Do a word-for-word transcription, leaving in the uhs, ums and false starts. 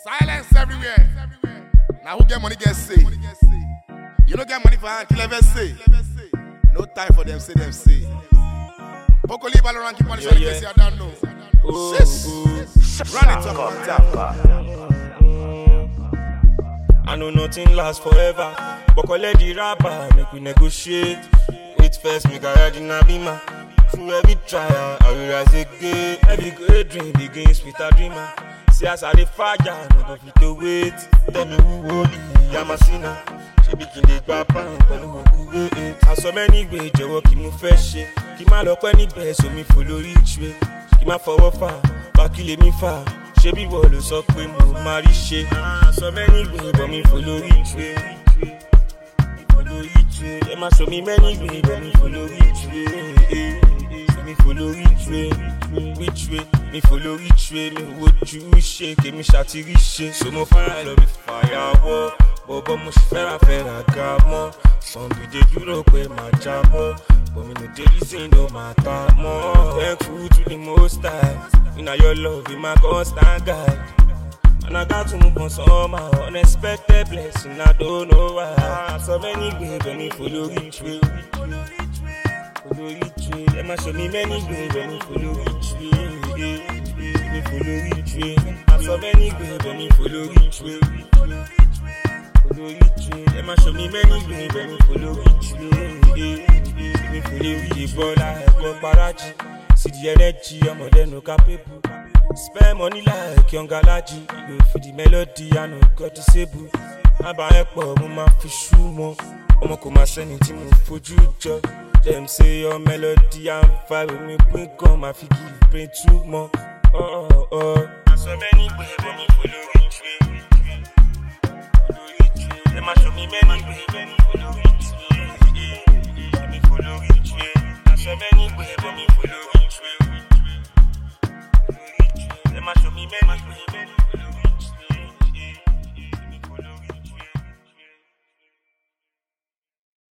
Silence everywhere. Now who get money get say. You don't get money for hand, kill ever say. No time for them, say them say. Boko leave all around, keep on the show, say I don't know. Ooh, Sis. ooh. Run it up on top. I know nothing lasts forever. Boko let the rapper make we negotiate. Wait first, make I ride in a beamer. Through every trial, I will rise again. Every great dream begins with a dreamer. See as I dey fire, no go fit to wait. Tell me who holy, I'm a sinner. She begin the grappa, pẹ̀lú òkú wait. I saw many ways, jọ̀wọ́ kí mo fẹ́ ṣe. Kí má lọ pẹ́ níbẹ̀, so mi follow reach way. Kí má fọwọ́ fà, wá kí lè mi fà. Ṣé bí wọ́n ló sọ pé mo máa rí ṣe? I saw many ways, but mi follow reach way. Follow reach way. Ẹ má show me many ways, but mi follow reach way. Me follow which way, which way, me follow which way, me would you shake, me shati riche. So mo fire love me fire, bobo mo fera fera gamo. Some be the Europe where my job, but me no daily say no matter more. Thankful to the most high, in your love, in my constant guide. And I got to move on somehow, unexpected blessing, I don't know why. So many ways, but me follow which way. Follow each way, let me show me many ways when me follow each way. Me follow each way, I saw many ways when me follow each way. Follow each way, let me show me many ways when me follow each way. Me follow each way, like Comparachi. See the energy, I'm more no capable. Spend money like young Galaji. You feel the melody, I know got to say boo. I'm buying for my fish more. I'm a come send it to me for you. Them say your melody and vibe with me bring come my figure bring two more. Oh oh oh. So many ways when me follow each way. Follow each way. Them a show me many ways when me follow each way. Me follow each way. So many ways when me follow each way. Them a show me many ways.